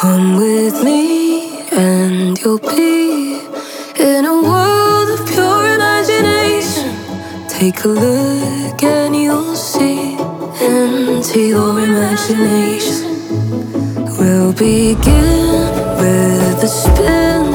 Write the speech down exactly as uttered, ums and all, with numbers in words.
Come with me and you'll be in a world of pure imagination. Take a look and you'll see into your imagination. We'll begin with a spin